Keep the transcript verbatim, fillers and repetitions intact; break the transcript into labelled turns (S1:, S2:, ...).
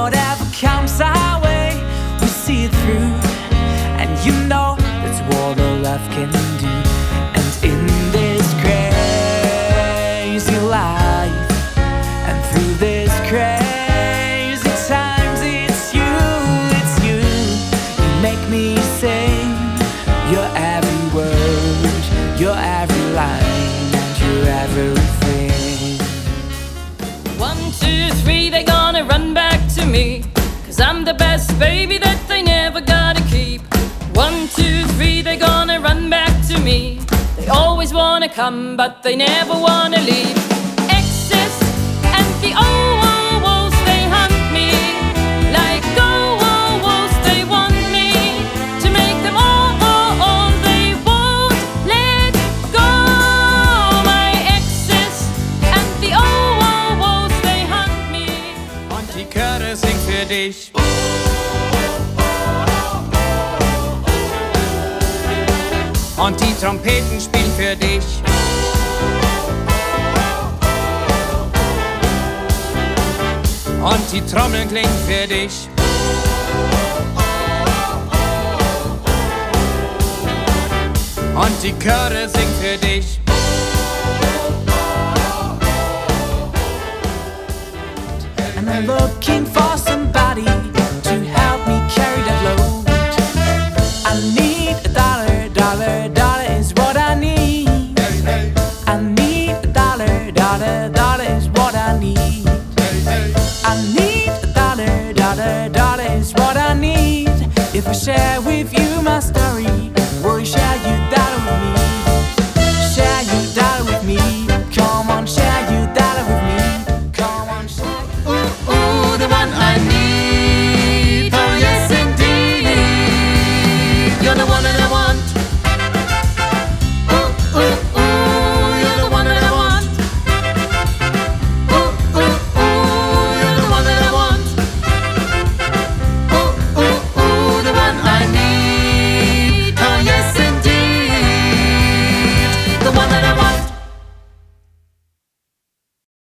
S1: whatever comes our way, we see it through. And you know that's all the love can do. And in this crazy life, and through this crazy times, it's you, it's you. You make me sing your every word, your every line, and your everything.
S2: One, two, three, they're gonna run back to me, 'cause I'm the best baby that they never gotta keep. One, two, three, they're gonna run back to me. They always wanna come, but they never wanna leave. Exes and the oh, oh, ohs, they hunt me. Like oh, oh, ohs, they want me to make them all, oh, oh, they won't let go. My exes and the oh, oh, ohs, they hunt me.
S3: Und die Chöre singt für dich. Und die Trompeten spielen für dich. Und die Trommeln klingen für dich. Und die Chöre singen für dich.
S1: And I'm looking for somebody to help me carry that load. I need a dollar, dollar, dollar is what I need. I need a dollar, dollar, dollar is what I need. I need a dollar, dollar, dollar is what I need. If I share with you my stuff,